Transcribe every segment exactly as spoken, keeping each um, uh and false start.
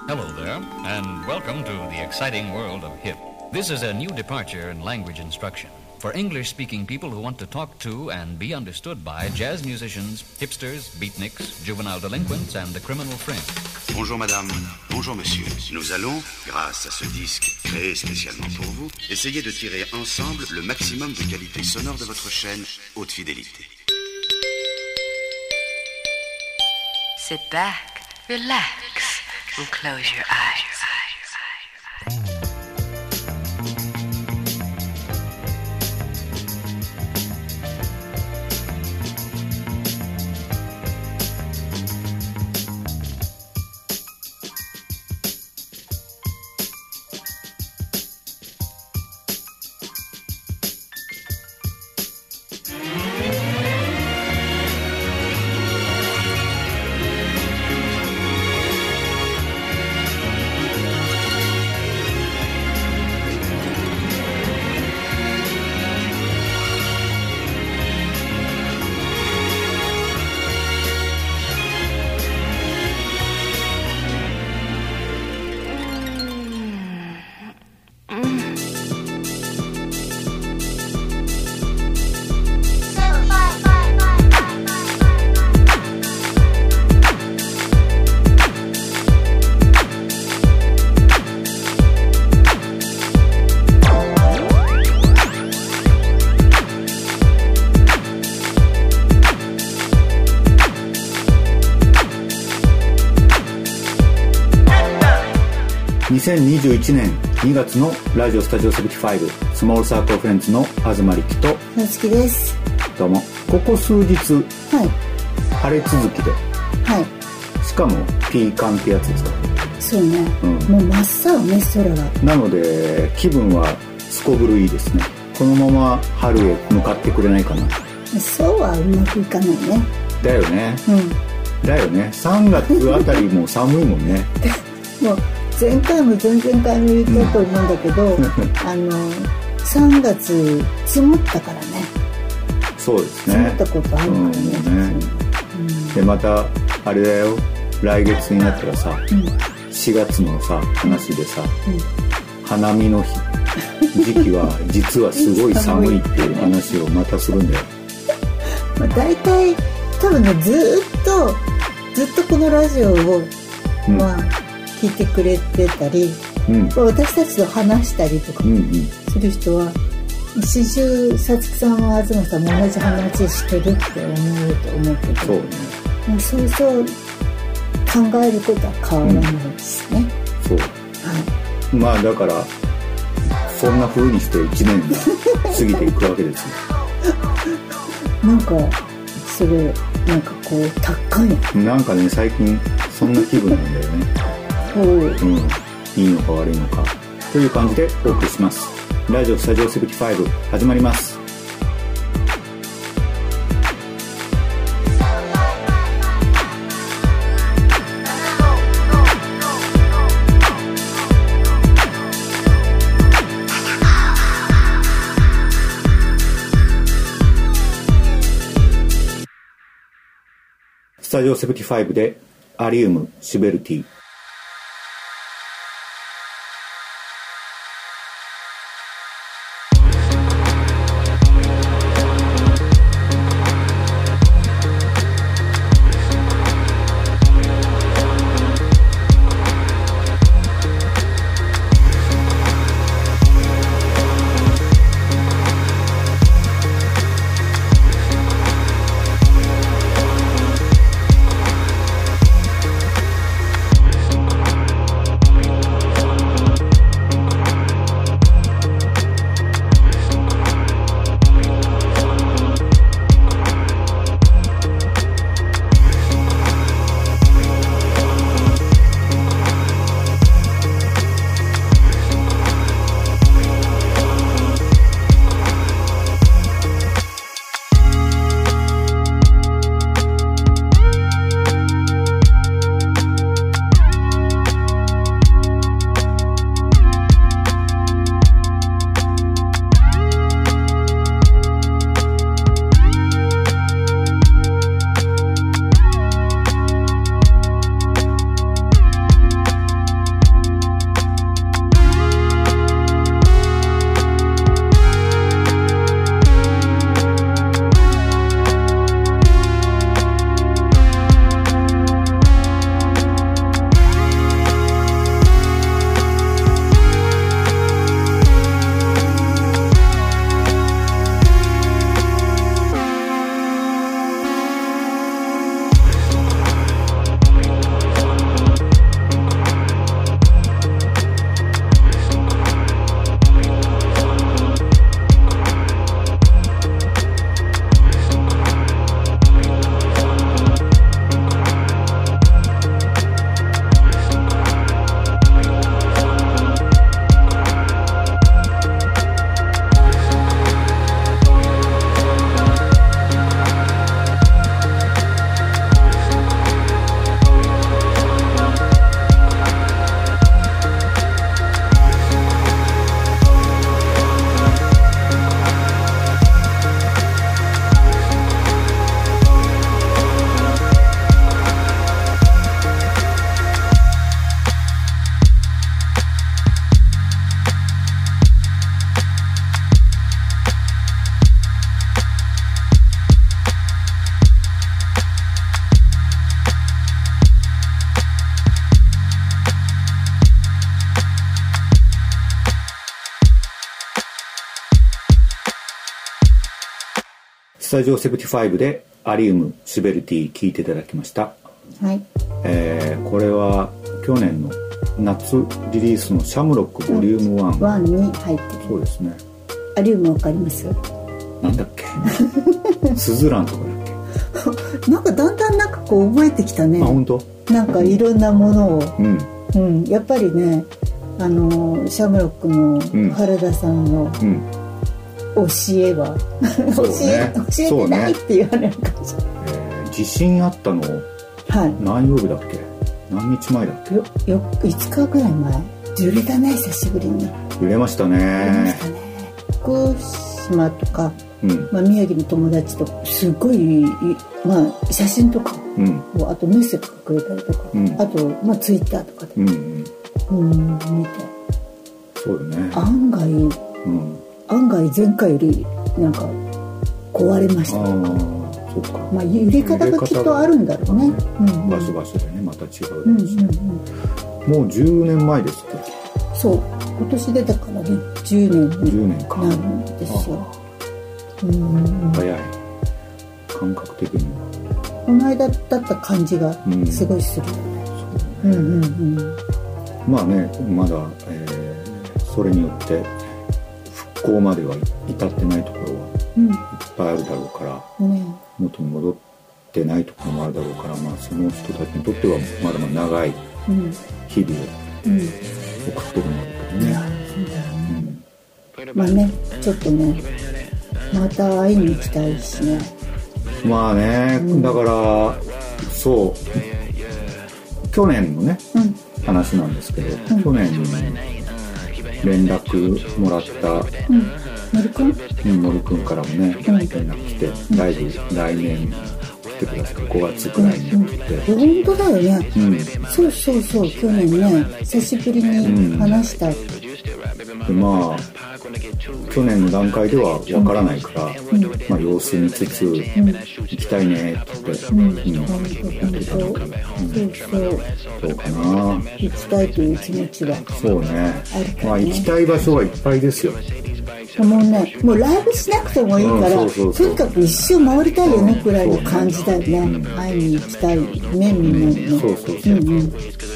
Hello there, and welcome to the exciting world of hip. This is a new departure in language instruction for English-speaking people who want to talk to and be understood by jazz musicians, hipsters, beatniks, juvenile delinquents, and the criminal fringe. Bonjour madame, bonjour monsieur. Nous allons, grâce à ce disque créé spécialement pour vous, essayer de tirer ensemble le maximum de qualité sonore de votre chaîne haute fidélité. Sit back, relax, and close your eyes. にせんにじゅういちねんにがつのラジオスタジオななじゅうごスモールサークルフレンズの東力となつきです。 どうも。ここ数日、 はい、 晴れ続きで、 はい、 しかもピーカンってやつですか。 そうね、うん、もう真っ青ね空が。なので気分はすこぶるいいですね。このまま春へ向かってくれないかな。 そうはうまくいかないね。 だよね、 うん、 だよね。さんがつあたりも寒いもんねもう前回も前々回も言ったと思うんだけど、うん、あのさんがつ積もったからね。 そうですね、 積もったことあるからね、うんねうん、でまたあれだよ、来月になったらさ、うん、しがつのさ話でさ、うん、花見の日時期は実はすごい寒いっていう話をまたするんだよまあ大体多分ね、ずっとずっとこのラジオを、うん、まあ聞いてくれてたり、うん、私たちと話したりとかする人は、うんうん、一周さつきさんは東さんも同じ話してるって思うと思うけど、そうね、もうそうそう考えることは変わらないですね、 うん、そう、はい、まあだからそんな風にしていちねんが過ぎていくわけですよなんかそれなんかこう高いなんかね、最近そんな気分なんだよねうん、いいのか悪いのかという感じでお送りします。ラジオスタジオななじゅうご始まります。スタジオななじゅうごでアリウムシベルティ。 タジオセブンティファイブでアリウムシベルティ聴いていただきました。 はい、 えー、これは去年の夏リリースのシャムロックボリュームワン、 ワンに入ってる。 そうですね。 アリウムわかります？ なんだっけスズランとかだっけなんかだんだんなんかこう覚えてきたね。 あ、本当？ なんかいろんなものを、 うんうん、やっぱりね、あのシャムロックの原田さんの教えは、うんうん、教え、教えてないって言われるかもしれない、 えー、地震あったの、はい、何曜日だっけ、何日前だっけ、 よよいつかぐらい前。揺れたね、久しぶりに。 揺れましたね。 揺れましたね。福島とか、うん、まあ、宮城の友達とすごい、まあ、写真とか、うん、あとメッセージとかくれたりとか、うん、あと、まあ、ツイッターとかで、うんうん、見て、 そうだね、 案外、うん、案外前回よりなんか壊れました。あ、 そうか。 まあ、揺れ方がきっとあるんだろうね。 場所場所でね、また違う、うんうんうん、もうじゅうねんまえですっけ。 そう、今年でだからね、じゅうねんになるんですよ。うん、 早い、感覚的にはこの間だった感じがすごいするよね、うん、うんうんうん、 まあね、まだ、えー、それによって復興までは至ってないところはいっぱいあるだろうから、うんね、元に戻ってないところもあるだろうから、まあ、その人たちにとってはまだまだ長い日々を送ってるんだけどね、 うん、まあね、ちょっとね、また会いに行きたいしね。 まあね、うん、だからそう去年のね、うん、話なんですけど、うん、去年に連絡もらった、うん、 森くん、 うん、森くんからもね、連絡来て、うん、ライブ来年来てください、ごがつくらいにって言って、 うんうん、本当だよね、うん、そうそうそう、去年ね久しぶりに話したって、 うん、でまあ去年の段階では分からないから、うん、まあ、様子見つつ、うん、行きたいねって言って、うんうん、やってたのか、うん、そうそうそうかな、 行きたいという気持ちはそうね、まあ、行きたい場所はいっぱいですよ。 もうね、もうライブしなくてもいいから、うん、そうそうそう、とにかく一周回りたいよねくらいの感じだよね、うん、会いに行きたいね、みんなにね、 そうそうそう、うんうん、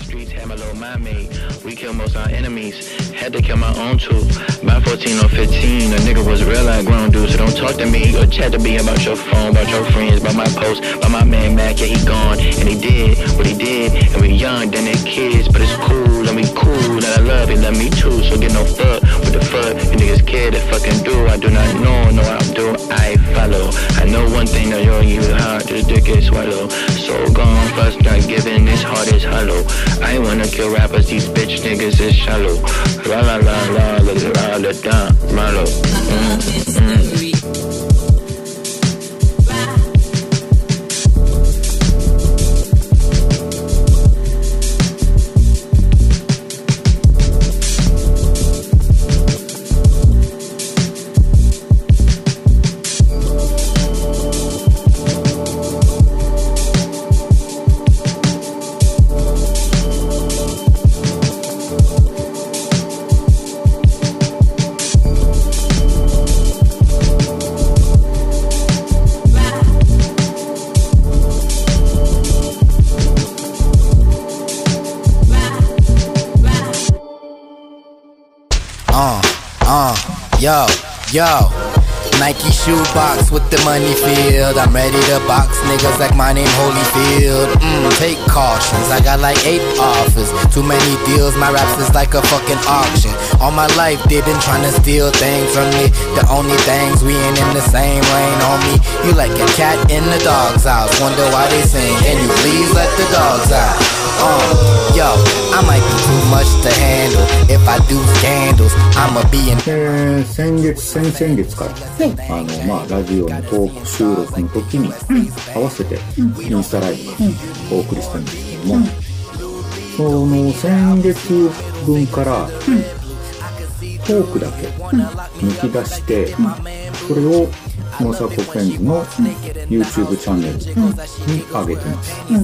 We kill most our enemies. Had to kill my own too. By fourteen or fifteen, a nigga was real like grown dude. So don't talk to me or chat to me about your phone, about your friends, about my post, about my man Mac. Yeah, he gone and he did what he did. And we young, then they kids, but it's cool. And we cool, and I love it, love me too. So get no fuck with the fuck you niggas care to fucking do. I do not know, no I do. I follow. I know one thing that you're you hard to the dick is swallow. So gone first, not giving this heart is hollow. I wanna kill rappers, these bitch niggas is shallow. La la la la la la la da malo. Yo, yo, Nike shoebox with the money field. I'm ready to box niggas like my name Holyfield. Mm, take cautions, I got like eight offers. Too many deals, my raps is like a fucking auction. All my life they been trying to steal things from me. The only things we ain't in the same lane, homie. You like a cat in the dog's house. Wonder why they sing, can you please let the dogs out? Uh, yo, I might be too much to handle. If I do scandals, I'ma be in. えー、先月先々月から、あのまあラジオのトーク収録の時に、うん、合わせてインスタライブをお送りしたんですけども、うん、その先月分から、うん、トークだけ抜き出して、うん、それをモサコフェンズの YouTube チャンネルに上げてます。うんうん、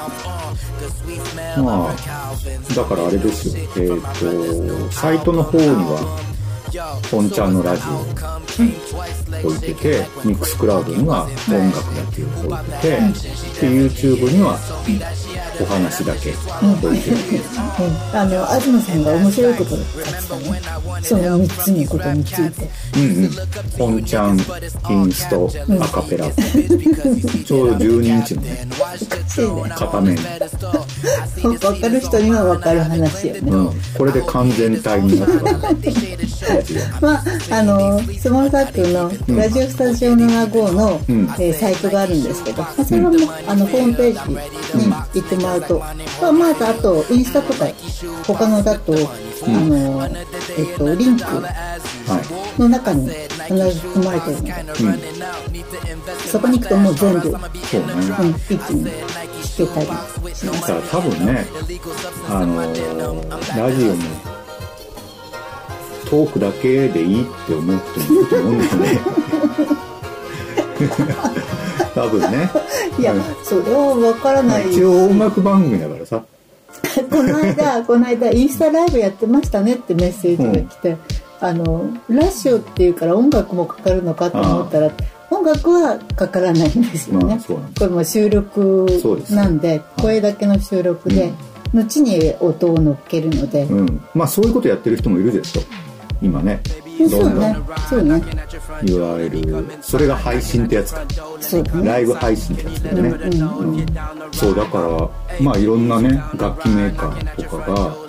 まあだからあれですよ、えーとサイトの方には本ちゃんのラジオ置いてて、ミックスクラウドには音楽だけを置いてて、で YouTube にはお話だけ置いてる、 うん、あの東さんが面白いことを書いてたね、そのみっつのことについて。 うんうん、本ちゃんインストアカペラ、うん、ちょうどじゅうにインチのね片面、 分かる人には分かる話よね、 うん、これで完全体になったまああのスモールサークルのラジオスタジオななじゅうごの、うんえー、サイトがあるんですけど、まあ、それはもうあのホームページに行ってもらうと、まあ、まずあとインスタとか他のだと、うん、あのえっとリンクの中に必ず含まれてるので、うん、そこに行くともう全部そう、ねうん、一気に聞けたりします。 だから多分ね、あのー、ラジオもトークだけでいいって思う人もいると思うんだよね多分ね。 いや、うん、それは分からない。 一応音楽番組だからさこの間この間インスタライブやってましたねってメッセージが来て、うん、あのラジオっていうから音楽もかかるのかと思ったら、音楽はかからないんですよね、まあ、これも収録なんで、声だけの収録で、うん、後に音を乗っけるので、 うん、まあそういうことやってる人もいるでしょ今ね。 そうね、そうね。 いわゆるそれが配信ってやつか。そうね。ライブ配信ってやつだよね。うんうん、そうだからまあいろんなね楽器メーカーとかが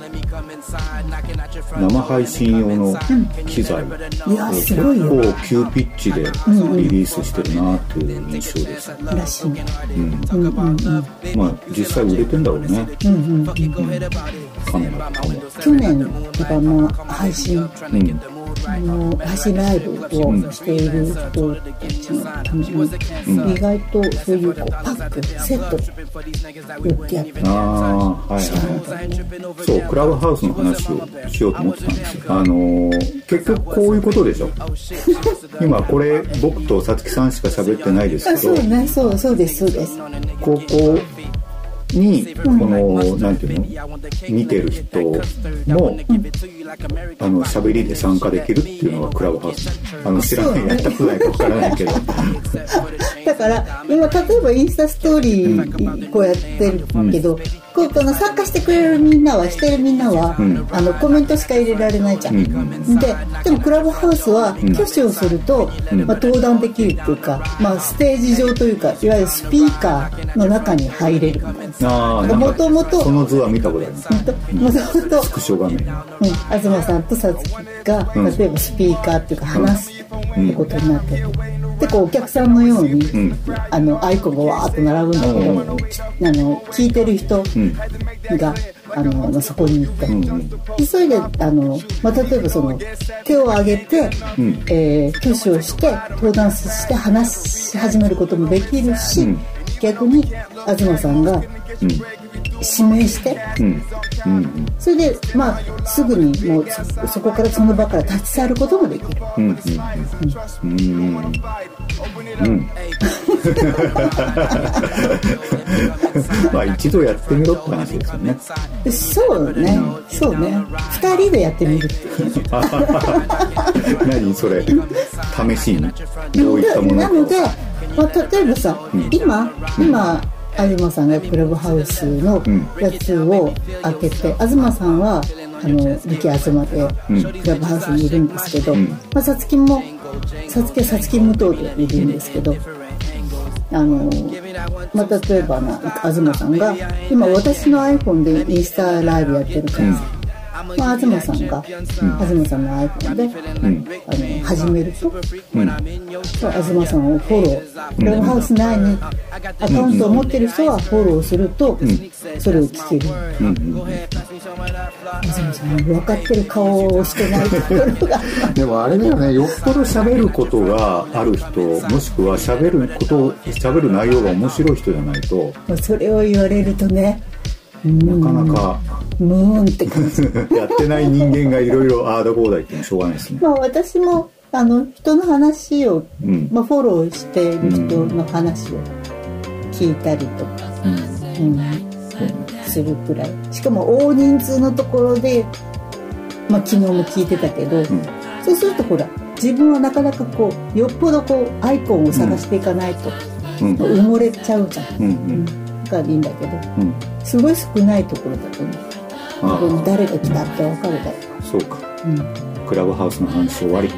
生配信用の機材を結構急ピッチでリリースしてるなっていう印象です。 らしい。うんうんうんうん。まあ実際売れてんだろうね。うんうんうん。カメラとかも。 去年とかも配信。うんあの配信ライブをしている人たちのために、うん、意外とそういうこうパックセットで売ってやってる。ああ、はいはい。 そうクラブハウスの話をしようと思ってたんですよ。あのー、結局こういうことでしょ今これ僕とさつきさんしか喋ってないですけど、 そうね、そうそうですそうです。 ここにこのなんていうの見てる人も、うん、あの喋りで参加できるっていうのがクラブハウス。あの知らない、やったことないか分からないけどだから今例えばインスタストーリーこうやってるけど、うん、こうこの参加してくれるみんなはしてるみんなは、うん、あのコメントしか入れられないじゃん、うん、で, でもクラブハウスは挙手をすると、うんまあ、登壇できるっていうか、まあ、ステージ上というかいわゆるスピーカーの中に入れるみたいな。もともとその図は見たことあります。 もともとスクショ画面、うん、 東さんとさつきが例えばスピーカーっていうか話すってことになってて、でこうお客さんのように、うん、あのアイコンがわーっと並ぶんだけど、うん、あの聞いてる人が、うん、あのまあ、そこに行って、うん、それであの、まあ、例えばその手を挙げて、うんえー、挙手をして登壇して話し始めることもできるし、うん、逆に東さんが、うん、指名して、うんうんうん、それで、まあ、すぐにもう そ, そこからその場から立ち去ることもできる。うんうんうんうんうんまあ一度やってみろって話ですよね。 そうね、うん、そうね。二人でやってみるっていう何それ試しにどういったものなので、まあ、例えばさ、うん、今今東さんがクラブハウスのやつを開けて、うん、東さんはあの力東でクラブハウスにいるんですけど、まあ、さつきもさつきはさつき無糖でいるんですけど、あの、まあ、例えばな東さんが今私の iPhone でインスタライブやってるからさ、うんまあ、東さんが、うん、東さんの iPhone で、うん、あの始めると、うん、東さんをフォロー、クラブハウス内にアカウントを持ってる人はフォローすると、うん、それを聞ける、うんうん、東さん分かってる顔をしてないところがでもあれだよね、よっぽど喋ることがある人、もしくは喋ること喋る内容が面白い人じゃないと、 それを言われるとね、 なかなかムーンって感じやってない人間がいろいろああだこうだ言ってもしょうがないですね。 まあ私もあの人の話を、うんまあ、フォローしている人の話を聞いたりとか、うんうんうん、するくらい。しかも大人数のところで、まあ、昨日も聞いてたけど、うん、そうするとほら自分はなかなかこうよっぽどこうアイコンを探していかないと、うん、埋もれちゃうじゃん、うんうん、だからいいんだけど、うん、すごい少ないところだとね多分誰が来たって分かるだろう。 そうか、うん、クラブハウスの話終わり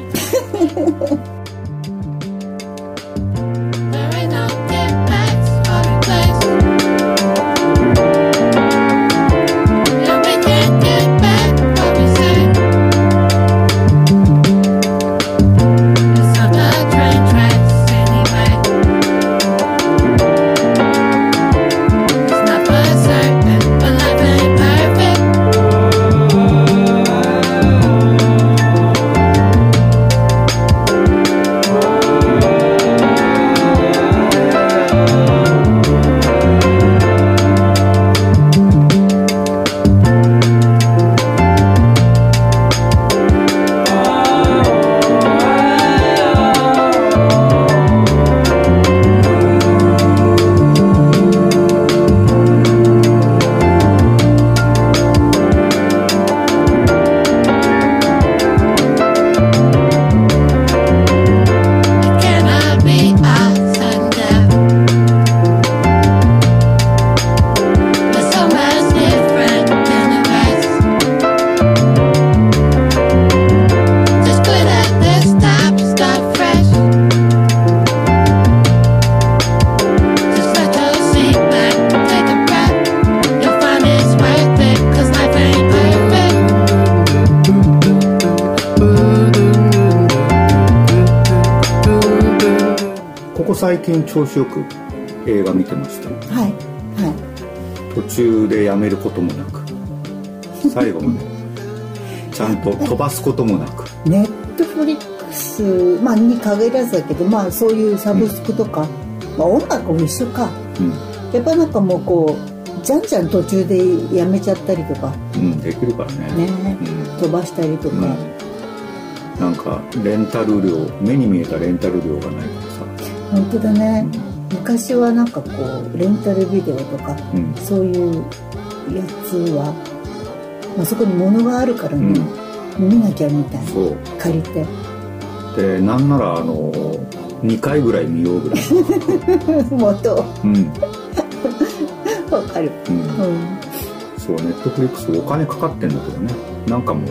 最近調子よく映画見てました。 はいはい。 途中でやめることもなく最後までちゃんと飛ばすこともなくネットフリックス、まあ、に限らずだけど、まあ、そういうサブスクとか、うんまあ、音楽も一緒か、うん、やっぱなんかもうこうじゃんじゃん途中でやめちゃったりとか、 うん、できるからね、 ね、うん、飛ばしたりとか、うん、 なんかレンタル料目に見えたレンタル料がないからさ本当だね、うん、昔はなんかこうレンタルビデオとか、うん、そういうやつは、まあ、そこに物があるからね、うん、見なきゃみたいなそう借りてでなんならあのにかいぐらい見ようぐらい元うんわかる、うんうん、 そうネットフリックスお金かかってんだけどねなんかも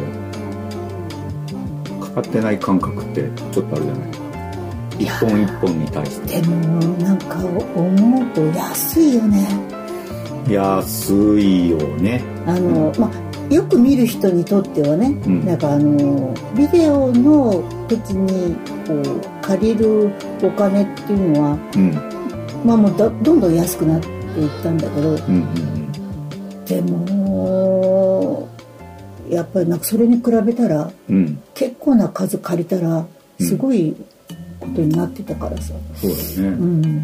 うかかってない感覚ってちょっとあるじゃない一本一本に対してでもなんか思うと安いよね安いよねあの、うんまあ、よく見る人にとってはね、うん、なんかあのビデオの時にこう借りるお金っていうのは、うんまあ、もうだどんどん安くなっていったんだけど、うんうんうん、でもやっぱりなんかそれに比べたら、うん、結構な数借りたらすごい、うんことになってたからさそうだね、うん、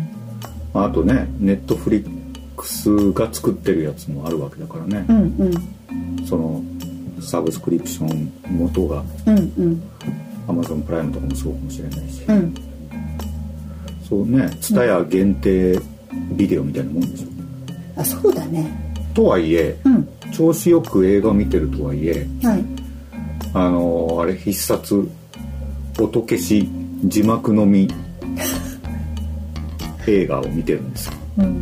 あとねネットフリックスが作ってるやつもあるわけだからね、うんうん、そのサブスクリプション元が、うんうん、Amazon プライムとかもそうかもしれないし、うん、そうね ツタヤ限定ビデオみたいなもんでしょ、 うん、あそうだねとはいえ、うん、調子よく映画見てるとはいえ、はい、あのあれ必殺音消し字幕のみ映画を見てるんですよ、うんうん、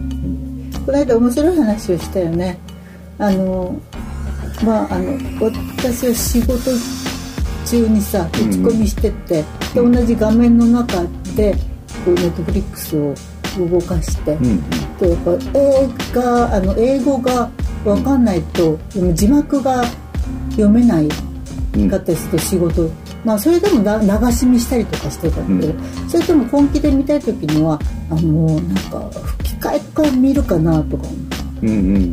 この間面白い話をしたよねあのまああの私は仕事中にさ打ち込みしてって、うん、で同じ画面の中でこうネットフリックスを動かして、うん、でやっぱ映画あの英語が分かんないと、でも字幕が読めないかったりすると仕事まあ、それでも流し見したりとかしてたんだけど、うん、それとも本気で見たい時にはあのなんか吹き替えから見るかなとか思って、うんうんうんうん、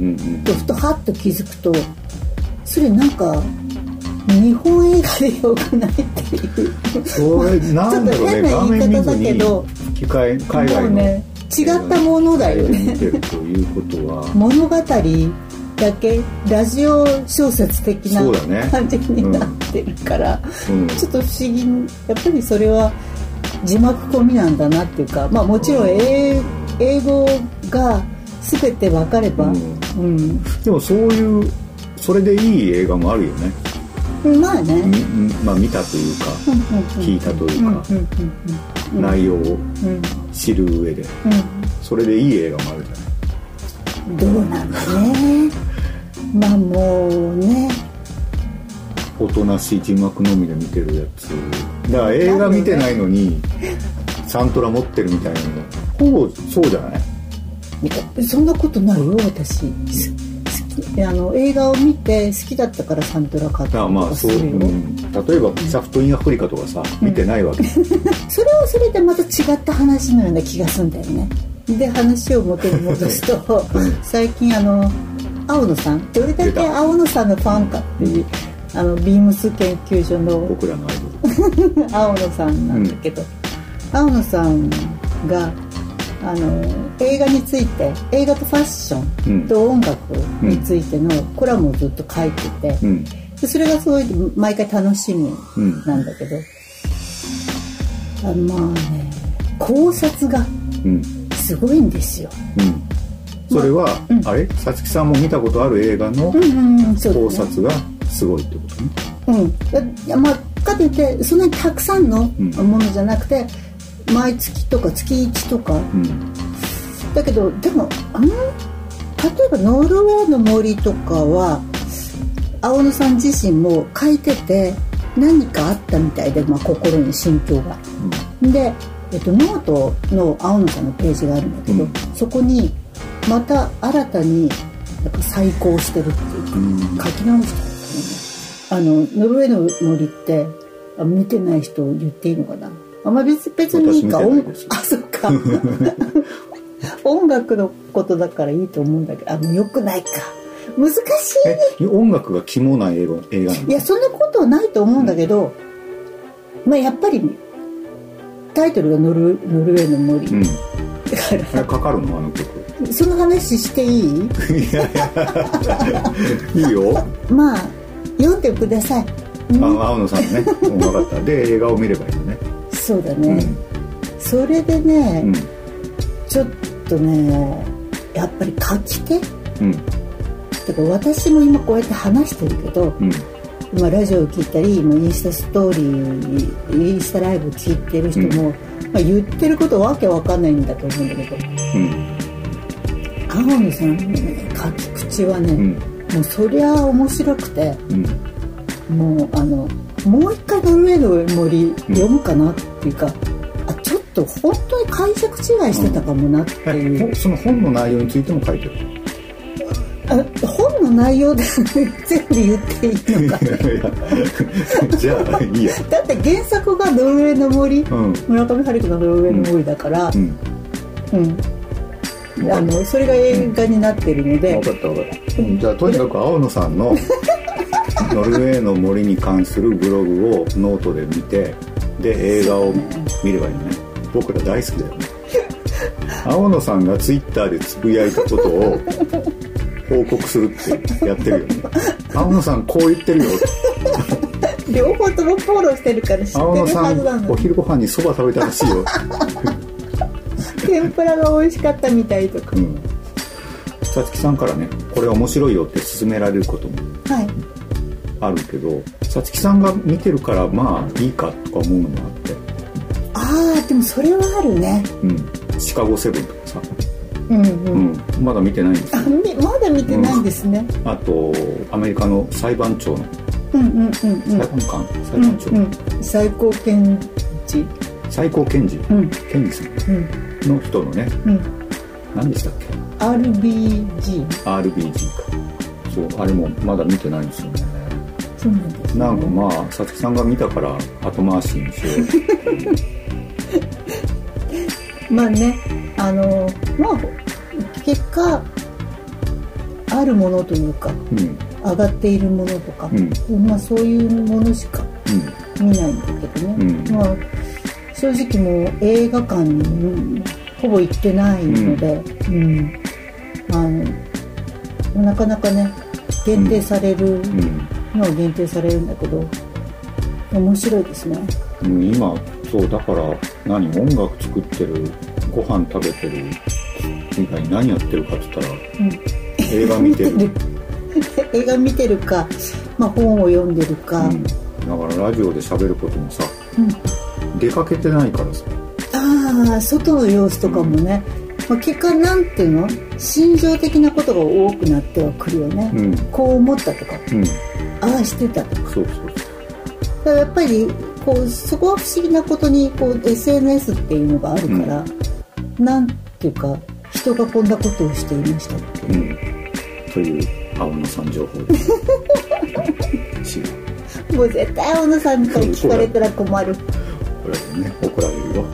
でふとハッと気づくとそれなんか日本映画でよくないっていうそれなんだろうねちょっと変な言い方だけど吹き替え海外の、ね、 違ったものだよね見てるということは物語だけラジオ小説的な感じになってるから、うん、ちょっと不思議にやっぱりそれは字幕込みなんだなっていうか、まあ、もちろん 英, 英語が全て分かれば、うんうん、 でもそういうそれでいい映画もあるよねまあね、 まあ、見たというか、うんうんうん、聞いたというか、うんうんうん、内容を知る上で、うん、それでいい映画もあるじゃない。 どうなんだねまあもうね、 おとなしい字幕のみで見てるやつだから、映画見てないのにサントラ持ってるみたいなのほぼそうじゃない？ そんなことないよ。私あの映画を見て好きだったからサントラ買ったりとかするよ。 うん、例えばシャフトインアフリカとかさ、うん、見てないわけそれはそれでまた違った話のような気がするんだよね。で話を元に戻すと、うん、最近あの青野さん、どれだけ青野さんのファンかっていう、あのビームス研究所の僕らのアイドル青野さんなんだけど、うん、青野さんがあの映画について、映画とファッションと音楽についてのコラムをずっと書いてて、うん、でそれがすごい毎回楽しみなんだけど、うん、あのまあね、考察がすごいんですよ、うんうん、それは、まあ、あれさつきさんも見たことある映画の考察がすごいってことね。 うん、まあかといってそんなにたくさんのものじゃなくて、毎月とか月いちとか、うん、だけどでもあの例えばノルウェーの森とかは青野さん自身も書いてて何かあったみたいで、まあ、心に心境が、うん、で、えっと、ノートの青野さんのページがあるんだけど、うん、そこにまた新たになんか再考してるっていうか、うん、書き直したんですね。あのノルウェーの森ってあ見てない人言っていいのかな。あんまり 別, 別にいいか、あ、そっか音楽のことだからいいと思うんだけど、あのよくないか、難しい。音楽が肝な映画映画なの？ いや、そんなことはないと思うんだけど、うん、まあやっぱりタイトルがノ ル, ノルウェーの森、うん、だからかかるのあの曲。 その話していい？ いやいやいいよ。 まあ読んでください。 うん、あ青野さんね、分かった。で映画を見ればいいのね。 そうだね、うん、それでね、うん、ちょっとねやっぱり書き手、うん、だから私も今こうやって話してるけど、うん、今ラジオを聞いたり、今インスタストーリー、インスタライブ聞いてる人も、うん、まあ、言ってることわけわかんないんだと思うんだけど、うん、青野さんの、ね、書き口はね、うん、もうそりゃ面白くて、うん、もうあのもう一回ノルウェーの森読むかなっていうか、うん、あちょっと本当に解釈違いしてたかもなっていう、 うん、その本の内容についても書いてる。 あ本の内容で全部言っていいのかね。いやじゃあいいや。 だって原作がノルウェーの森、うん、村上春樹のノルウェーの森だから、うんうん、あのそれが映画になってるので、 分かった分かった、じゃあとにかく青野さんのノルウェーの森に関するブログをノートで見て、で映画を見ればいいね。僕ら大好きだよね。青野さんがツイッターでつぶやいたことを報告するってやってるよね。青野さんこう言ってるよ。 両方ともフォローしてるから知ってるはずなの。青野さんお昼ご飯にそば食べたらしいよ。 天ぷらが美味しかったみたいとか。 さつきさんからね、これ面白いよって勧められることもあるけど、さつきさんが見てるからまあいいかとか思うのもあって。 ああでもそれはあるね。 うん。シカゴセブンとかさ。 うんうんうん、まだ見てないんですよ。 あまだ見てないんですね。 うん、あとアメリカの裁判長の、 うんうんうんうん、 裁判官裁判長、 うんうん、最高検事最高検事、うん、検事さんの人のね、うん、何でしたっけアールビージーアールビージー か。そうあれもまだ見てないんですよね。 そうなんですね。 なんかまあさつきさんが見たから後回しにしよう。まあね、あのまあ結果あるものというか、うん、上がっているものとか、うん、まあそういうものしか見ないんだけどね、うん、まあ正直もう映画館にほぼ行ってないので、うんうん、あのなかなかね限定されるのは限定されるんだけど面白いですね、 うん、今そうだから何音楽作ってるご飯食べてる以外に何やってるかって言ったら、うん、映画見てる映画見てるか、まあ、本を読んでるか、うん、 だからラジオで喋ることもさ、うん、出かけてないからさ、 ああ外の様子とかもね、うん、まあ、結果なんていうの心情的なことが多くなってはくるよね、うん、こう思ったとか、うん、ああしてたとか、 そうそうそう、 だからやっぱりこうそこは不思議なことにこう エスエヌエス っていうのがあるから、うん、なんていうか人がこんなことをしていましたって、うん、 という青野さん情報ですもう絶対青野さんから聞かれたら困る。 これね、怒られるよ。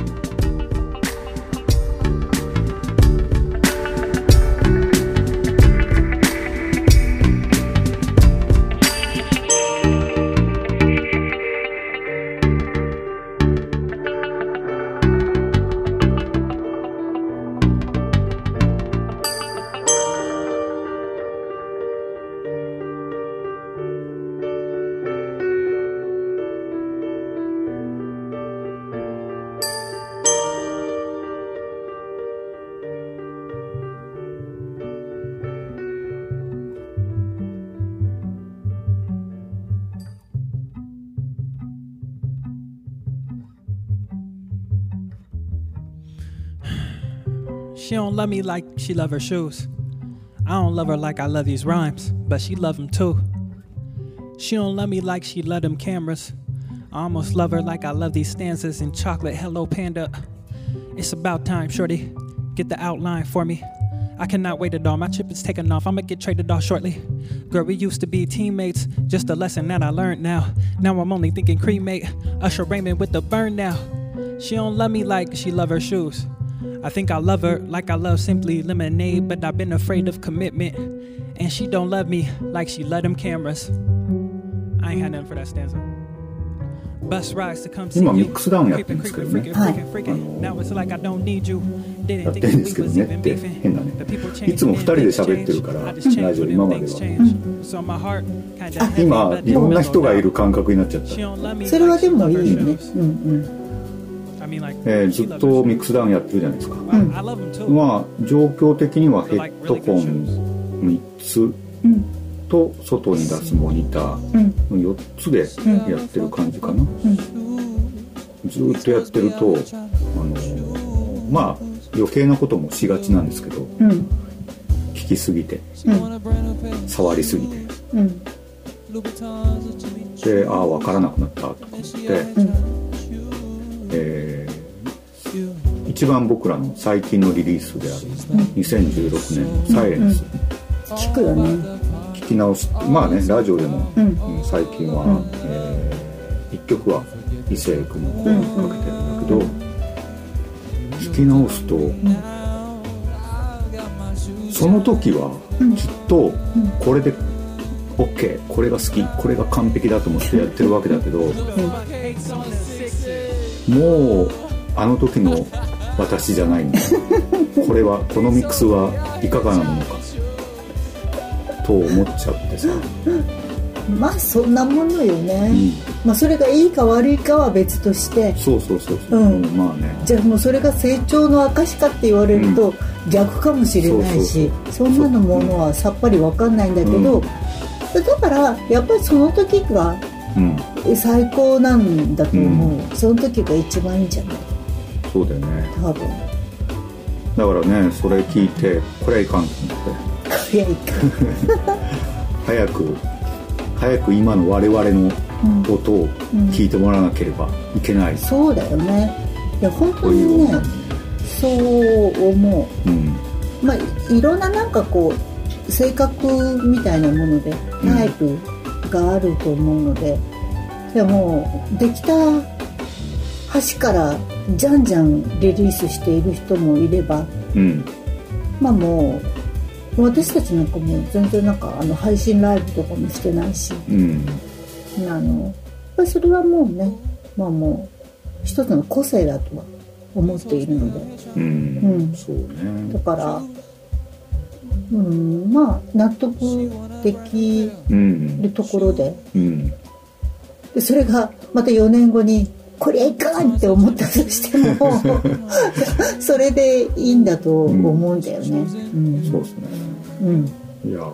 She don't love me like she love her shoes. I don't love her like I love these rhymes, but she love them too. She don't love me like she love them cameras. I almost love her like I love these stanzas in chocolate. Hello Panda. It's about time, shorty. Get the outline for me. I cannot wait at all. My chip is taking off. I'ma get traded off shortly. Girl, we used to be teammates. Just a lesson that I learned now. Now I'm only thinking cremate. Usher Raymond with the burn now. She don't love me like she love her shoes. I think I love her like I love Simply Lemonade, but I've been afraid of commitment. And she don't love me like she love them cameras. I ain't had nothing for that stanza. Bus rides to come see you. 今ミックスダウンやってるんですけどね。 はい。Now it's like I don't need you. やってるんですけどねって変なね。いつも二人で喋ってるからラジオ今までは。うん、今いろんな人がいる感覚になっちゃった。 それはでもいいよね。うんうん。 えー、ずっとミックスダウンやってるじゃないですか、うん、まあ状況的にはヘッドホンみっつと外に出すモニターのよっつでやってる感じかな、うん、ずっとやってると、あのー、まあ余計なこともしがちなんですけど、うん、聞きすぎて、うん、触りすぎて、うん、で、ああ分からなくなったとか思って、うん、えー一番僕らの最近のリリースであるにせんじゅうろくねんのサイレンス、 うん、聞くよね、 聞き直し、まあねラジオでも、うん、最近は、うん、えー、いっきょくは伊勢君の声をかけてるんだけど、うん、聞き直すと、うん、その時はきっとこれで OK、 これが好き、これが完璧だと思ってやってるわけだけど、うん、もうあの時の私じゃないんだこれはこのミックスはいかがなものかと思っちゃってさ、 まあそんなものよね、うん、まあそれがいいか悪いかは別として、 そうそうそうそう、うん、まあね、 じゃあもうそれが成長の証かって言われると逆かもしれないし、うん、そんなのものはさっぱり分かんないんだけど、うん、だからやっぱりその時が最高なんだと思う、うん、その時が一番いいんじゃない。 そうだよね、 多分だからね、それ聞いてこれはいかんと思ってこれはいかん早く早く今の我々の音を聞いてもらわなければいけない、うんうん、 そうだよね。いや本当にね、そう思う、うん、まあいろんななんかこう性格みたいなものでタイプがあると思うので、うん、でもできた端からじゃんじゃんリリースしている人もいれば、うん、まあもう私たちなんかもう全然なんかあの配信ライブとかもしてないし、うん、あのやっぱりそれはもうね、まあもう一つの個性だとは思っているので、うんうん、そうね、だから、うん、まあ納得できるところで、うん、でそれがまたよねんごにこれいかんって思ったとしてもそれでいいんだと思うんだよね、うんうん、 そうですね、うん、いやこ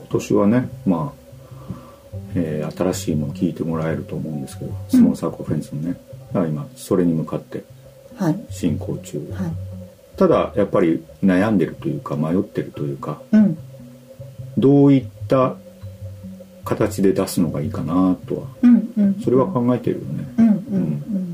年はね、まあえー、新しいのを聞いてもらえると思うんですけど、スモールサークルフレンズのね、だから今それに向かって進行中、はいはい、ただやっぱり悩んでるというか迷ってるというか、うん、どういった形で出すのがいいかなとは、うんうん、それは考えてるよね。うんうんうん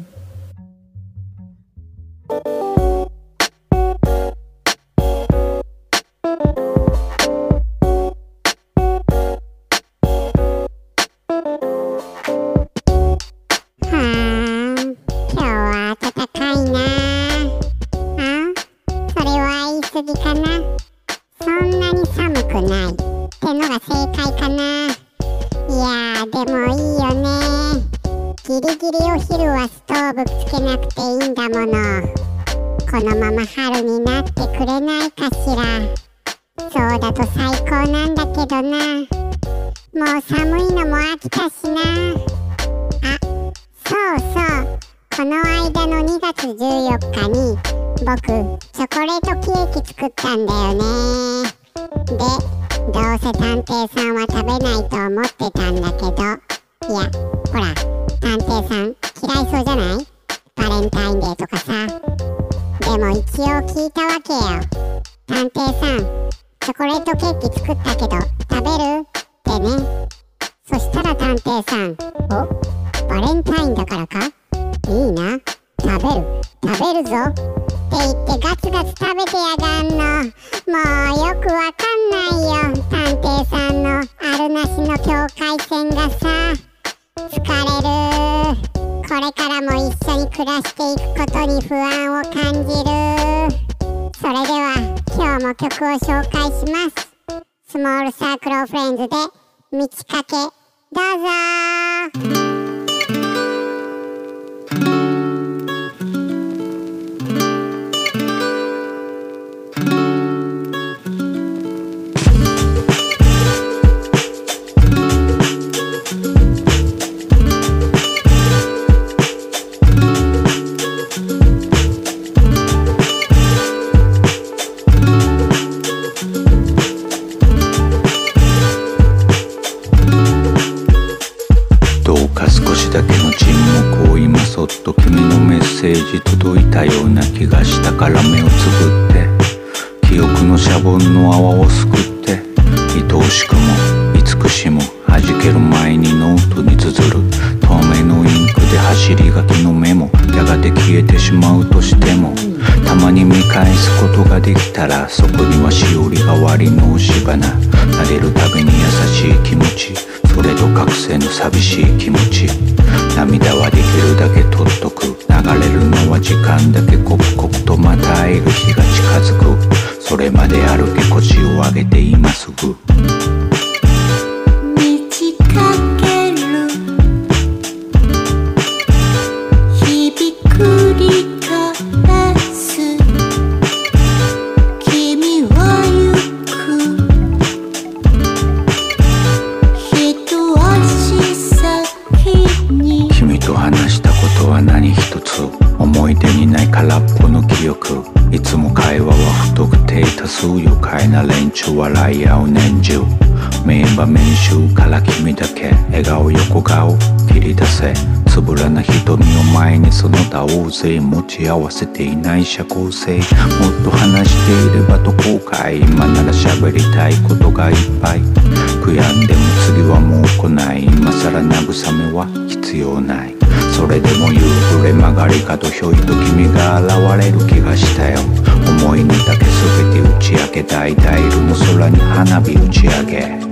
持ち合わせていない社交性、もっと話していればと後悔、今なら喋りたいことがいっぱい、悔やんでも次はもう来ない、今さら慰めは必要ない、それでも夕暮れ曲がり角ひょいと君が現れる気がしたよ、思いの丈すべて打ち明けたいダイルの空に花火打ち上げ、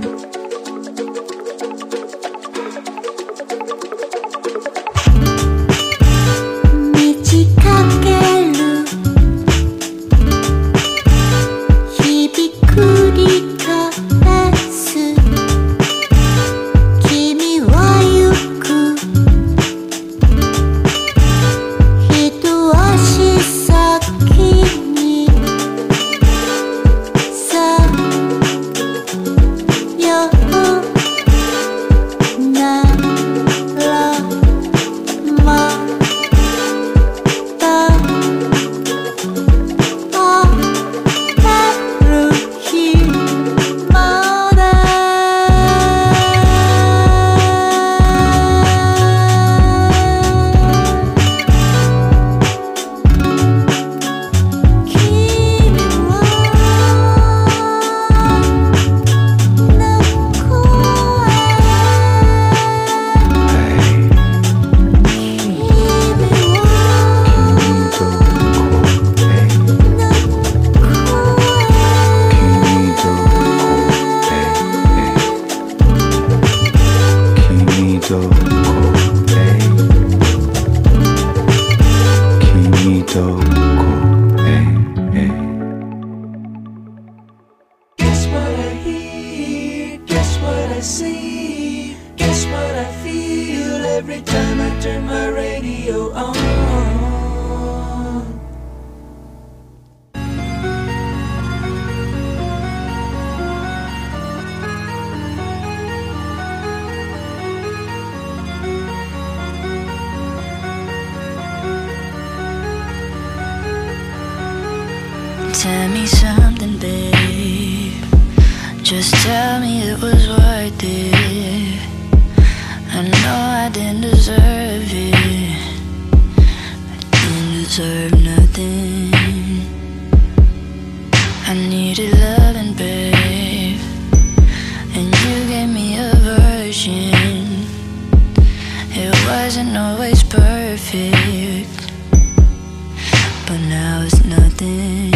I see. Guess what I feel every time I turn my radio on. Tell me something, babe. Just tell me it was worth it. I know I didn't deserve it. I didn't deserve nothing. I needed loving, babe, and you gave me a version. It wasn't always perfect, but now it's nothing.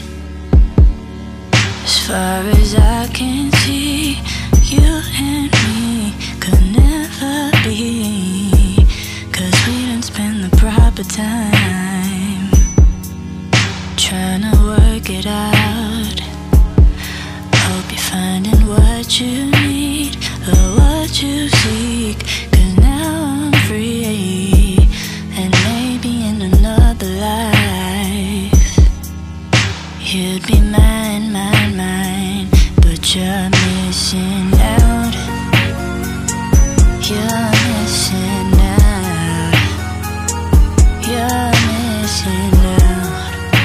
As far as I can see, you and me could never be, 'cause we didn't spend the proper time trying to work it out. Hope you're finding what you need or what you seek, 'cause now I'm free, and maybe in another life you'd be mine, mine, mine. But you're missing out. You're missing out. You're missing out.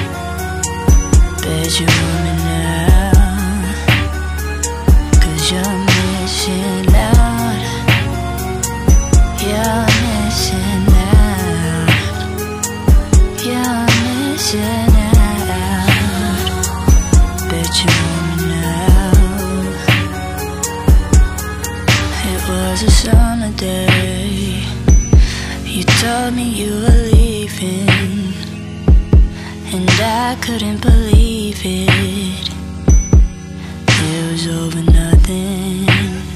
Bet you want me now, 'cause you're missing out. You're missing out. You're missing out. Bet you want me now. It was a summer day. You told me you were leaving, and I couldn't believe it. It was over nothing.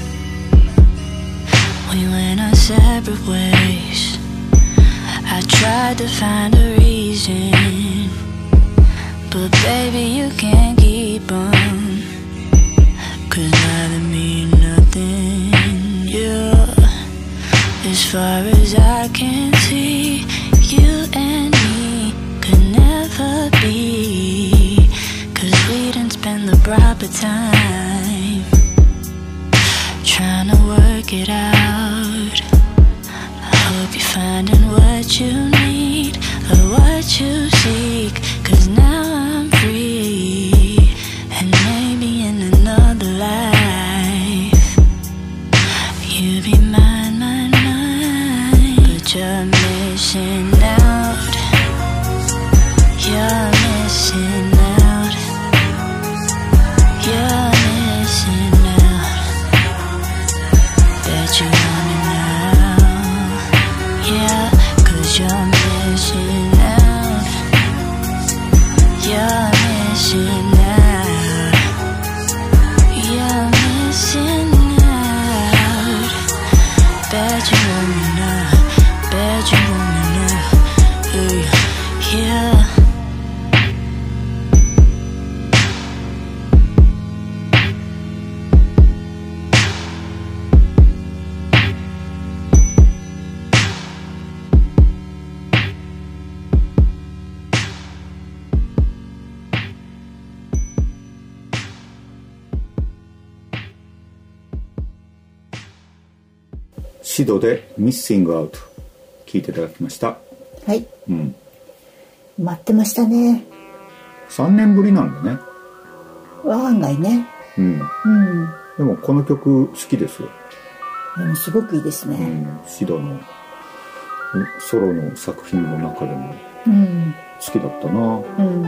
We went our separate ways. I tried to find a reason, but baby, you can't keep on, 'cause neither mean nothing. Yeah. As far as I can see, you and me could never be, 'cause we didn't spend the proper time trying to work it out. I hope you're finding what you need or what you seek, 'cause now I'm free, and maybe in another life you'll be mine, mine, mine. But you're missing out. You're missing out. You're missing out. Bet you want me now. Yeah, 'cause you're missing out. You're missing out. You're missing out. Bet you want me now. Bet you want me now. Hey, yeah. シドでミッシングアウト聞いていただきました。 はい、 うん、 待ってましたね。 さんねんぶりなんだね。 案外ね、 うん、うん、でもこの曲好きですよ。 でもすごくいいですね、 うん、シドのソロの作品の中でも好きだったな、 うんうん、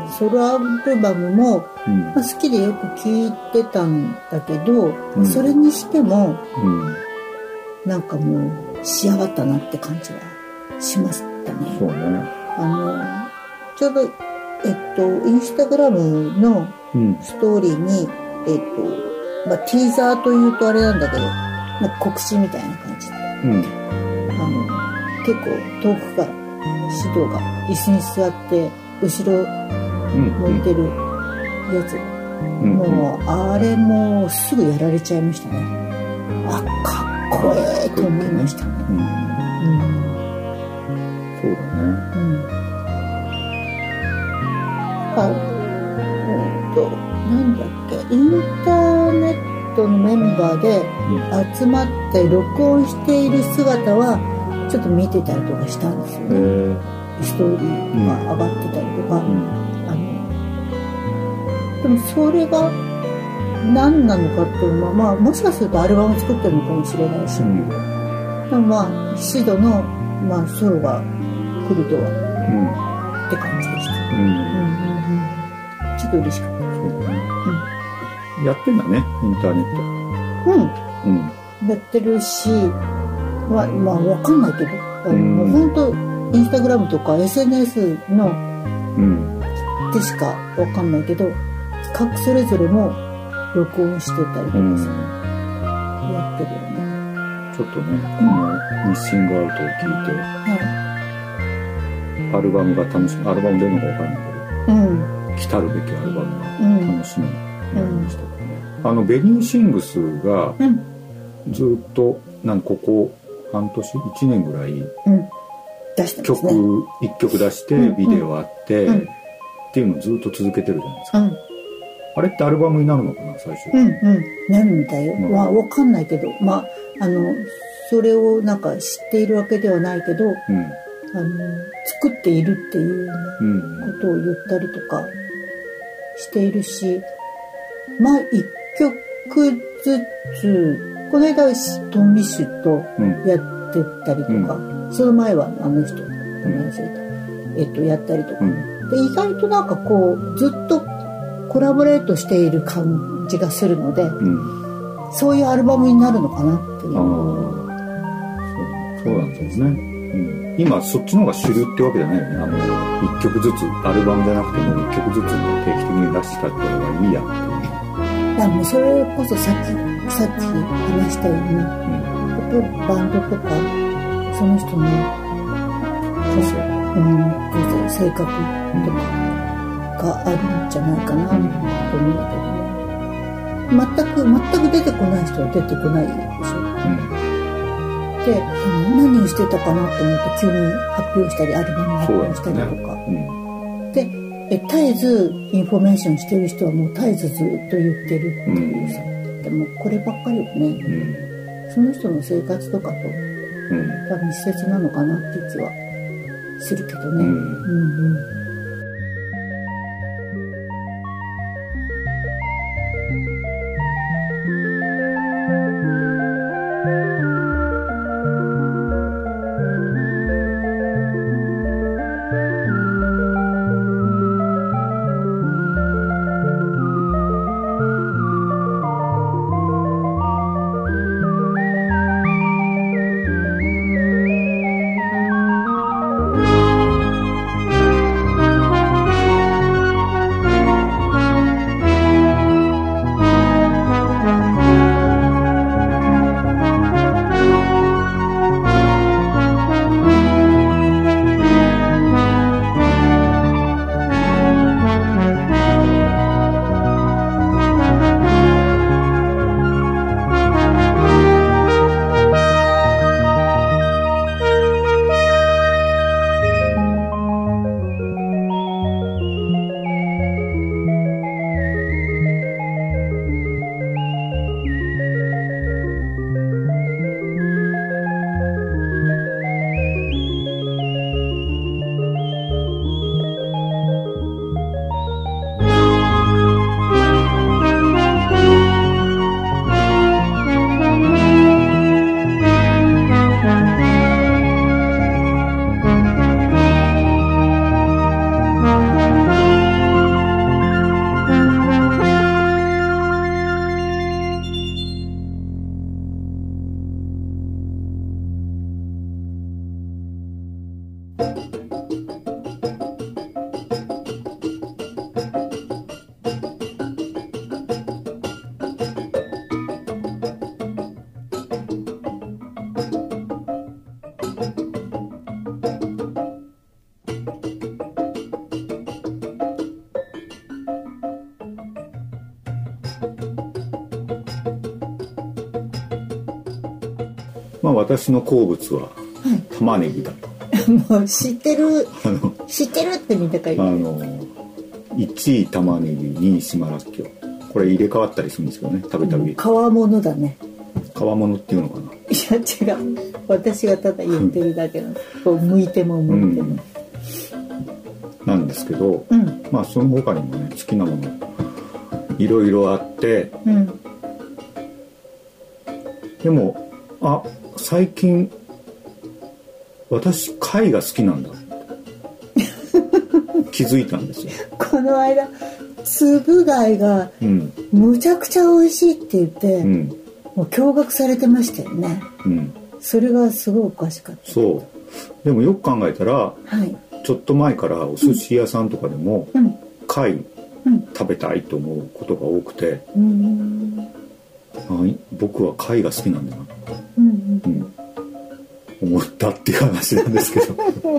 ソロアルバムも、うんまあ、好きでよく聴いてたんだけど、うん、それにしても、うん、なんかもう仕上がったなって感じはしましたね。 そうね。 あのちょうどえっとインスタグラムのストーリーに、うん、えっとまあ、ティーザーというとあれなんだけど、まあ、告知みたいな感じで、うん、あの結構遠くからシドが椅子に座って後ろ向いてるやつ、うんうん、もうあれもすぐやられちゃいましたね。 あ、かっこええと思いましたね。うん、うん、 そうだね。うん、 あ、うんとなんだっけ、インターネットのメンバーで集まって録音している姿はちょっと見てたりとかしたんですよね。ストーリーが上がってたりとか、うん、あのでもそれが何なのかっていうのは、まあ、もしかするとアルバム作ってるのかもしれないし、うん、でもまあシドの、まあ、ソロが来るとは、うん、って感じでした、うんうんうんうん、ちょっと嬉しかったですね、 うん、やってんだねインターネット。 うん、うん、やってるし、まあ、まあ分かんないけど、うん、もう本当インスタグラムとか エスエヌエス のでしか分かんないけど、各それぞれも録音してたりとかさ、うん、やってるよね。 ちょっとね、このミッシングアウトを聞いて、うん、アルバムが楽しみ、アルバム出るのか分かんないけど、うん、来たるべきアルバムが楽しみになりましたけどね、うん、あのベニーシングスがずっとなんここ半年いちねんぐらい、うん出してますね、 曲いっきょく出してビデオあって、うんうん、っていうのをずっと続けてるじゃないですか、うん、あれってアルバムになるのかな最初。 うんうんなるみたいよ、まあ、分かんないけど、まああのそれをなんか知っているわけではないけど、うん、あの作っているっていうようなことを言ったりとかしているし、まあいっきょくずつこの間はトンビッシュとやってたりとか、うんうん、その前はあの人名前忘れた、えっとやったりとか、うん、で意外となんかこうずっとコラボレートしている感じがするので、うん、そういうアルバムになるのかなっていう。 そう、そうなんですね、うん、今そっちの方が主流ってわけじゃないよね。あのいっきょくずつアルバムじゃなくてもいっきょくずつ定期的に出したっていうのがいいやっていう。 いやもうそれこそさっきさっき話したように、うん、バンドとかその人の個性、うん、性格とかがあるんじゃないかなと思うんだけどね、うん、全く全く出てこない人は出てこないでしょ、うん、で何をしてたかなと思って急に発表したりアルバム発表したりとか、ね、うん、でえ絶えずインフォメーションしてる人はもう絶えずずっと言ってるっていうさ、うん、でもこればっかりよね、うん、その人の生活とかと、うん、が密接なのかなっていう気はするけどね、うんうんうん、 まあ私の好物は玉ねぎだと、 はい、もう知ってる知ってるってみんなから言う。あのいちい玉ねぎ、にい島らっきょう、これ入れ替わったりするんですけどね、たびたび。 皮物だね。 皮物っていうのかな。 いや違う、私がただ言ってるだけなの。こう剥いても剥いても、 うん、なんですけど、うん、まあその他にもね好きなものいろいろあって、うん、でもあ最近私貝が好きなんだ気づいたんですよ。 この間つぶ貝がむちゃくちゃ美味しいって言って、うん、もう驚愕されてましたよね、うん、それがすごいおかしかった。 そうでもよく考えたら、はい、ちょっと前からお寿司屋さんとかでも、うん、貝、うん、食べたいと思うことが多くて、うん、僕は貝が好きなんだな、うんうんうん、思ったっていう話なんですけど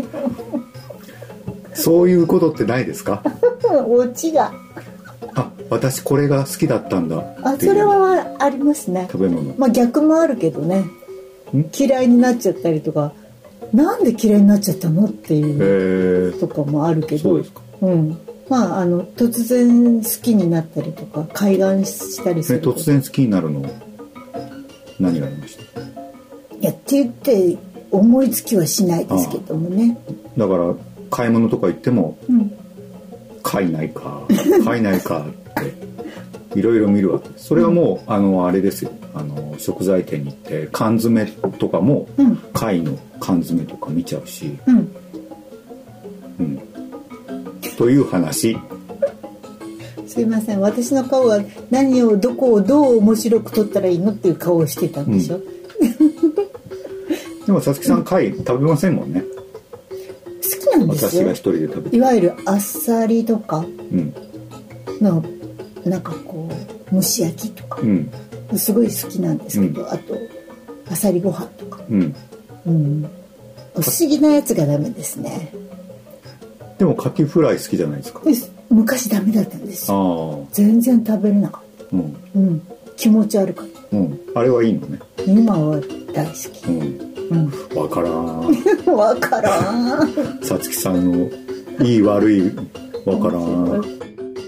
そういうことってないですか？ オチがあ、私これが好きだったんだあ、それはありますね。 食べ物、 まあ逆もあるけどね、嫌いになっちゃったりとか、なんで嫌いになっちゃったのっていうとかもあるけど、そうですか、うん、まああの突然好きになったりとか開眼したりすると、 突然好きになるの何がありました？ いやって言って思いつきはしないですけどもね。 だから買い物とか行っても、うん、買いないか買いないかっていろいろ見るわけです。それはもう、うん、あのあれですよ、あの食材店に行って缶詰とかも、うん、貝の缶詰とか見ちゃうし、うんうん、という話。 すいません、私の顔は何をどこをどう面白く撮ったらいいのっていう顔をしてたんでしょ、うん、 でもさつきさん貝食べませんもんね。 好きなんですよ。 私が一人で食べて、 いわゆるあっさりとかの、うん、なんかこう蒸し焼きとか、うん、すごい好きなんですけど、うん、あとあさりご飯とか、うんうん、不思議なやつがダメですね。 でもカキフライ好きじゃないですか？ 昔ダメだったんですよ。全然食べれなかった、うんうん、気持ち悪かった、うん、あれはいいのね。 今は大好き、うんうん、分からん分からんさつきさんのいい悪い分からん。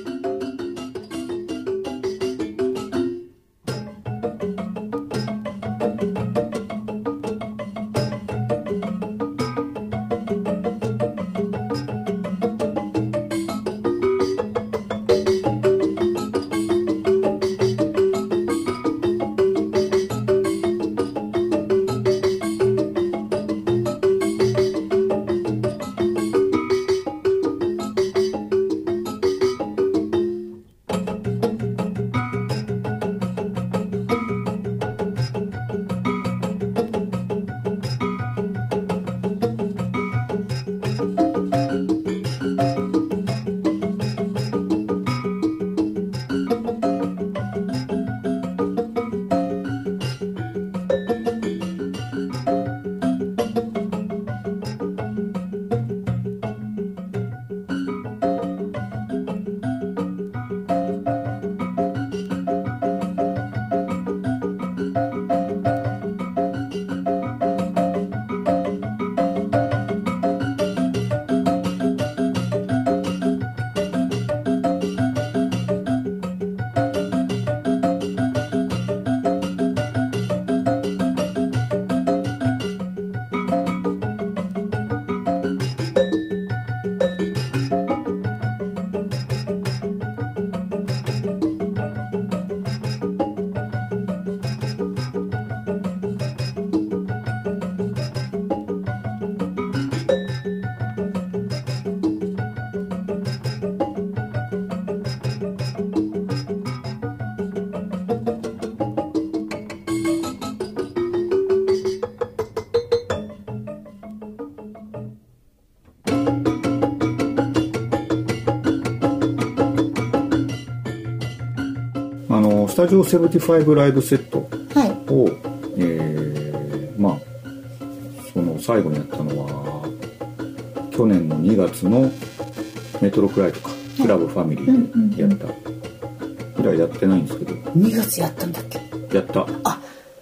スタジオななじゅうごライブセットを、はいえー、まあその最後にやったのは去年のにがつのメトロクライとかクラブファミリーでやったぐらいやってないんですけど、 にがつやったんだっけ？ やった。 あ、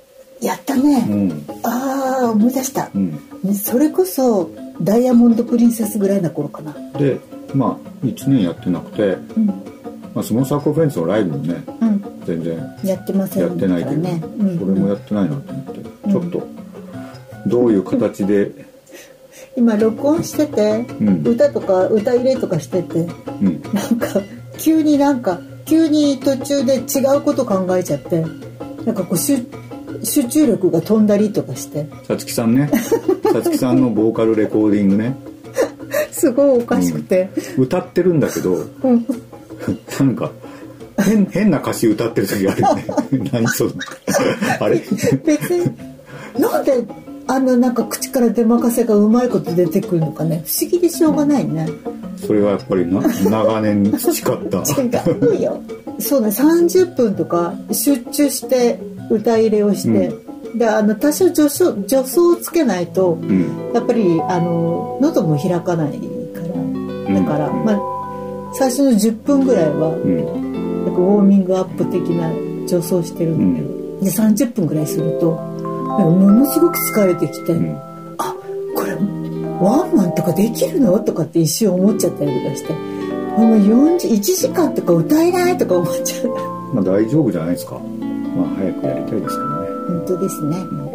やったね、うん、ああ思い出した、うん、それこそダイヤモンドプリンセスぐらいな頃かな。 でまあいちねんやってなくて、うんまあ、スモーサーコンフェレンスのライブもね、うん、全然やってませんやってないけど、ねうん、それもやってないなと思って、うん、ちょっとどういう形で今録音してて、うん、歌とか歌入れとかしてて、うん、なんか急になんか急に途中で違うこと考えちゃってなんかこう集集中力が飛んだりとかしてさつきさんねさつきさんのボーカルレコーディングねすごいおかしくて、 うん、歌ってるんだけど、うん、なんか 変, 変な歌詞歌ってる時あるよね何そのあれ別になんであのなんか口から出まかせがうまいこと出てくるのかね不思議でしょうがないね。 それはやっぱりな長年培った違うよそうねさんじゅっぷんとか集中して歌入れをして、うん、であの多少助走、助走をつけないと、うん、やっぱりあの喉も開かないからだから、うんまあ、最初のじゅっぷんぐらいは、うん、なんかウォーミングアップ的な助走してるんだけど、うん、でさんじゅっぷんぐらいするとものすごく疲れてきて、うん、あこれワンマンとかできるのとかって一瞬思っちゃったりとかしてもうよんじゅういちじかんとか歌えないとか思っちゃうまあ大丈夫じゃないですか。まあ早くやりたいですけどね。 本当ですね、うん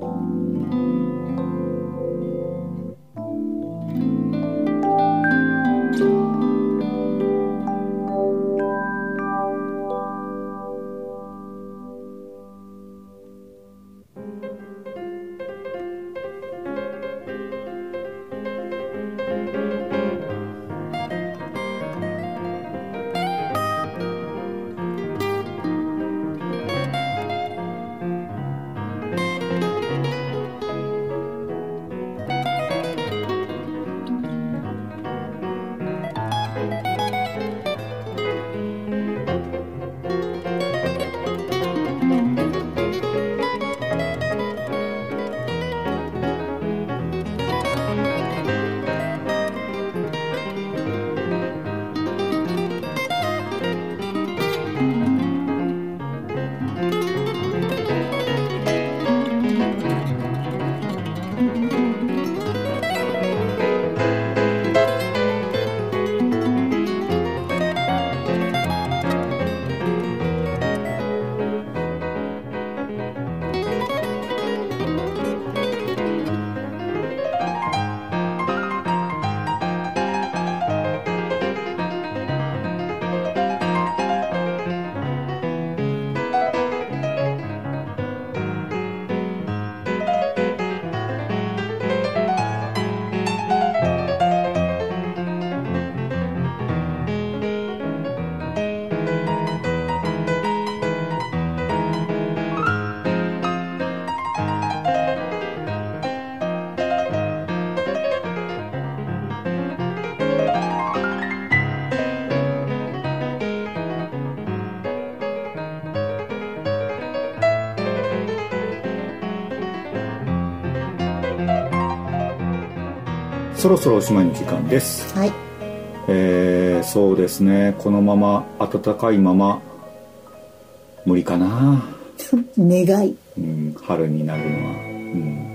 そろそろおしまいの時間です。 はい。 えー、そうですね。このまま暖かいまま無理かな。 願い。 うん、春になるのは、うん、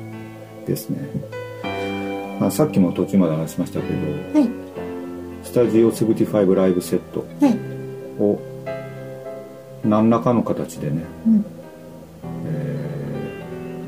ですね。まあ、さっきも途中まで話しましたけど、はい、スタジオななじゅうごライブセットを何らかの形でね、うんえ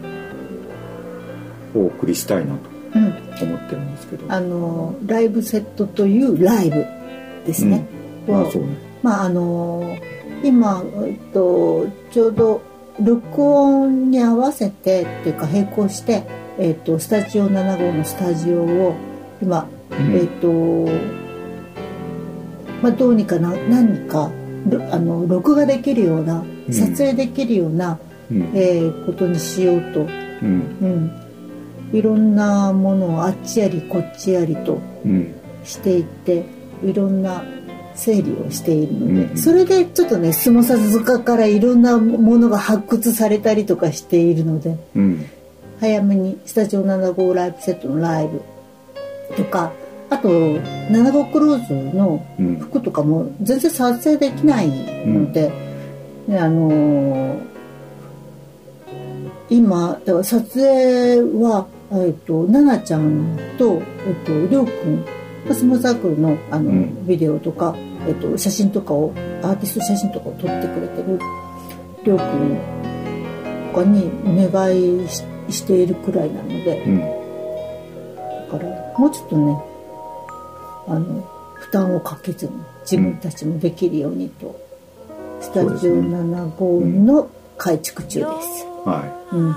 ー、お送りしたいなと。うん、思ってるんですけど、 あのライブセットというライブですね。 うん、ああそうね。 まああの今、えっと、ちょうど録音に合わせてっていうか並行して、えっと、スタジオなな号のスタジオを今、うん、えっとまあどうにかな何かあの録画できるような、うん、撮影できるような、うんえー、ことにしようと。うんうんいろんなものをあっちやりこっちやりとしていって、うん、いろんな整理をしているので、うん、それでちょっとねスモサ塚からいろんなものが発掘されたりとかしているので、うん、早めにスタジオななじゅうごライブセットのライブとかあとななじゅうごクローズの服とかも全然撮影できないので、うん、あのー今だから撮影は、えっと、ななちゃんと、えっと、りょうくんスモールサークルの、あの、うん、ビデオとか、えっと、写真とかをアーティスト写真とかを撮ってくれてるりょうくんとかにお願い し, しているくらいなので、うん、だからもうちょっとねあの負担をかけずに自分たちもできるようにと、うん、スタジオなな号の改築中です、うんはいうん、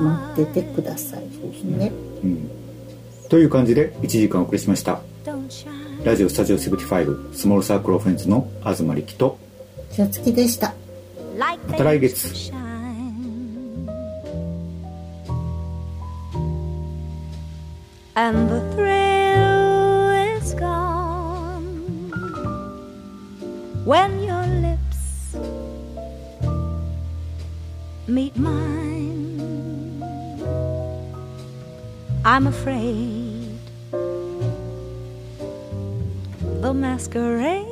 待っててくださいですね、うんうん、 という感じでいちじかんお送りしました。ラジオスタジオセブンティファイブスモールサークルオフェンズの東力としおつきでした。 また来月。 And the thrill is gone when your lips meet mine. I'm afraid the masquerade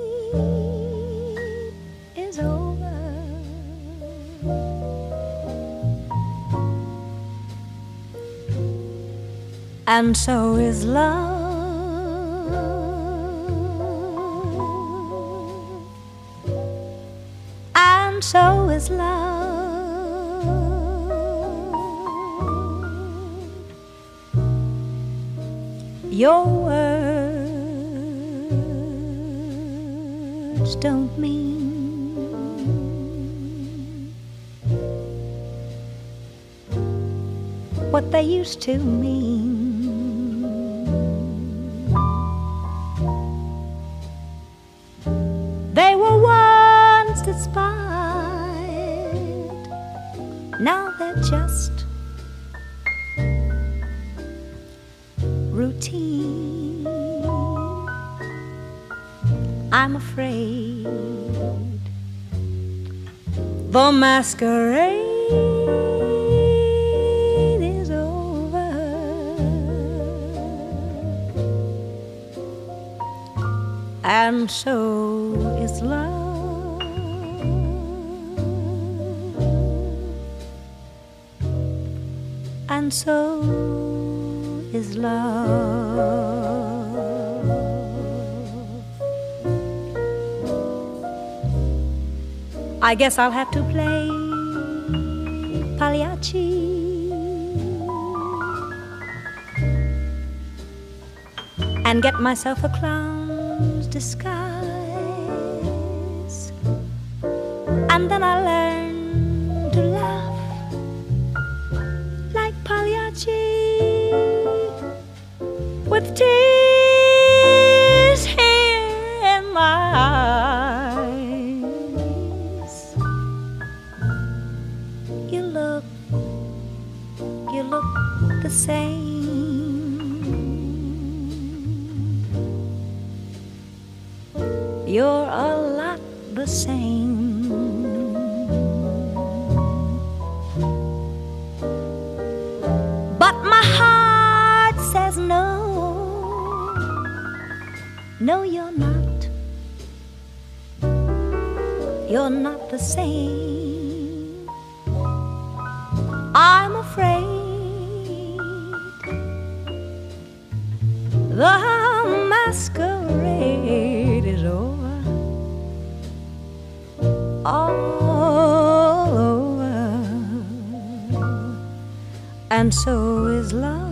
is over. And so is love. And so is love. Your words don't mean what they used to mean. They were once despised, now they're just routine. I'm afraid the masquerade is over. And so is love. And so is love. I guess I'll have to play Pagliacci and get myself a clown's disguise, and then I'll learn to laugh like Pagliacci with tears here in my eyes. You look, you look the same. You're a lot the same. But my heart says no. No, you're not. You're not the same. I'm afraid the masquerade is over. All over. And so is love.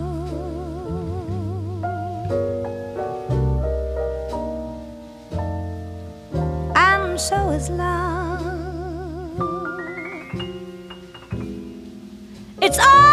And so is love. It's all